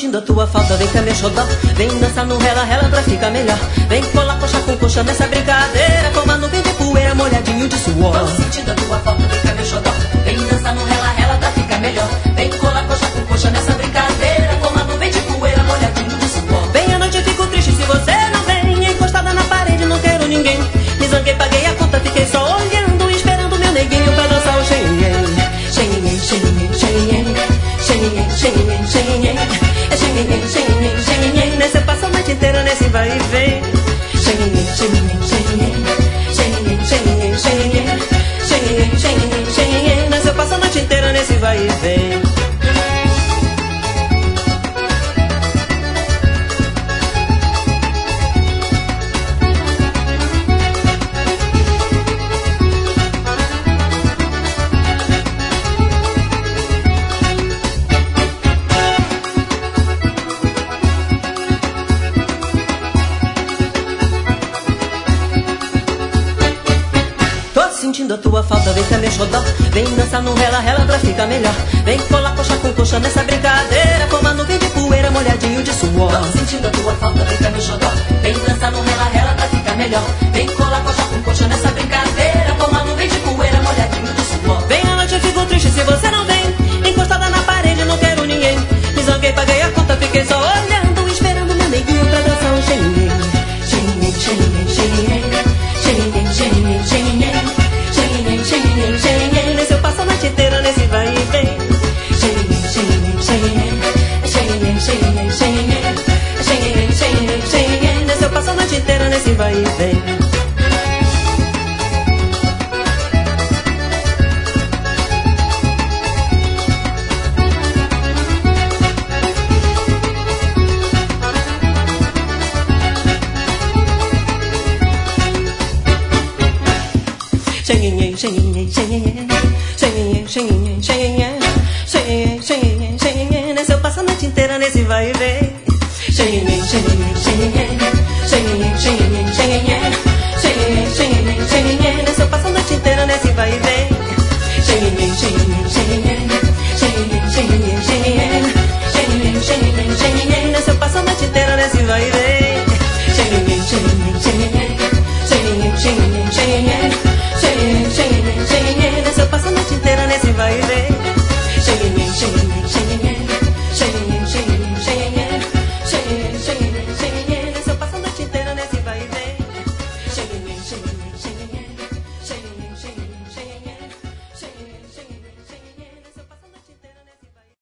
sentindo a tua falta, vem cá meu xodó. Vem dançar no rela, rela pra ficar melhor. Vem colar coxa com coxa nessa brincadeira, como a nuvem de poeira, molhadinho de suor. Tô sentindo a tua falta, vem cá meu xodó. Vem dançar no rela, rela pra ficar melhor. Vem colar coxa com coxa nessa brincadeira, como a nuvem de poeira, molhadinho de suor. Vem à noite eu fico triste se você não vem, encostada na parede não quero ninguém. Me zanguei, paguei a conta, fiquei só olhando, esperando meu neguinho pra dançar o xenhen. Xenhen, xenhen, xenhen, xenhen, xenhen, xenhen, é xenhen, xenhen, xenhen. Nessa passa a noite inteira nesse vai e vem. Xenhen, xenhen, xenhen, xenhen, xenhen, xenhen, xenhen, xenhen, xenhen. Nessa passa a noite inteira nesse vai e vem. Sentindo a tua falta, vem cá meu xodó. Vem dançar no rela, rela pra ficar melhor. Vem colar coxa com coxa nessa brincadeira, como a nuvem de poeira, molhadinho de suor. Tô sentindo a tua falta, vem cá meu xodó. Vem dançar no rela, rela pra ficar melhor. Vem colar coxa com coxa nessa brincadeira, como a nuvem de poeira, molhadinho de suor. Vem à noite eu fico triste se você não vem, encostada na parede não quero ninguém. Me zanguei, paguei a conta, fiquei só olhando, esperando meu neguinho pra dançar um xenhen. Xenhen, xenhen, xenhen, xenhen, xenhen, xenhen. Xenhen, xenhen, nesse eu passo a noite inteira nesse vai e vem. Xenhen, xenhen, xenhen, xenhen, xenhen, xenhen, xenhen, xenhen, xenhen, nesse eu passo a noite inteira nesse vai e vem. Xenhen, xenhen, xenhen, xenhen, xenhen, xenhen, xenhen, xenhen, xenhen, nesse eu passo a noite inteira nesse vai e vem. Xenhen, xenhen, xenhen, xenhen, xenhen, xenhen, xenhen, xenhen, xenhen, nesse eu passo a noite inteira nesse vai e vem. Xenhen, xenhen, xenhen, xenhen, xenhen, xenhen, xenhen, xenhen, xenhen, nesse eu passo a noite inteira nesse vai e vem. Xenhen, xenhen, xenhen.